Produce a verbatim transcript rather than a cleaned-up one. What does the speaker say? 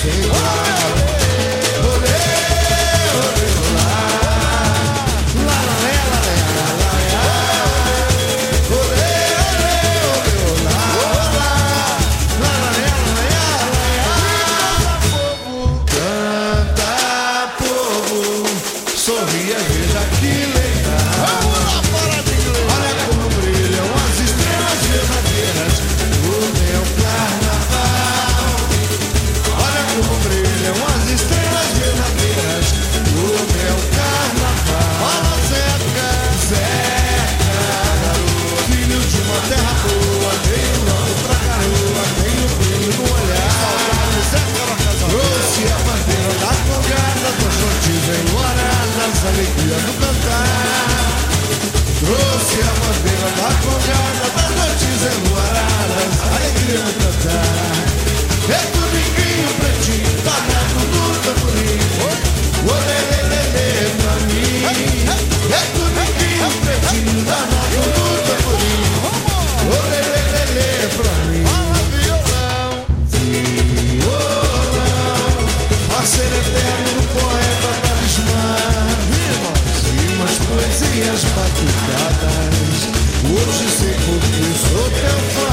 sem igual. Olê, olê, olá. Lá, lá, lé, lá, lé, lá, lá, lá. Olê, olê, olê, olá. Lá, lá, lé, lá, lé, lá, lá. Canta, povo, sorria, veja que legal. Olha como brilham as estrelas verdadeiras do meu carnaval. Olha como brilham as estrelas verdadeiras do meu carnaval. Olha Zeca, Zeca, garoto, filho de uma terra boa, veio logo pra garoa, tem o brilho no olhar. Trouxe a bandeira da folgada, das noites enluaradas, alegria do cantar. Trouxe a bandeira da folgada, das noites enluaradas, alegria do cantar. É tuniquinho pretinho, tocado no tamborim. Olelelele pra mim. É tuniquinho pretinho, danado no tamborim. Olelelele pra mim. Violão, a ser eterno poeta talismã. Rimas, poesias batucadas. Hoje sei porque sou teu fã.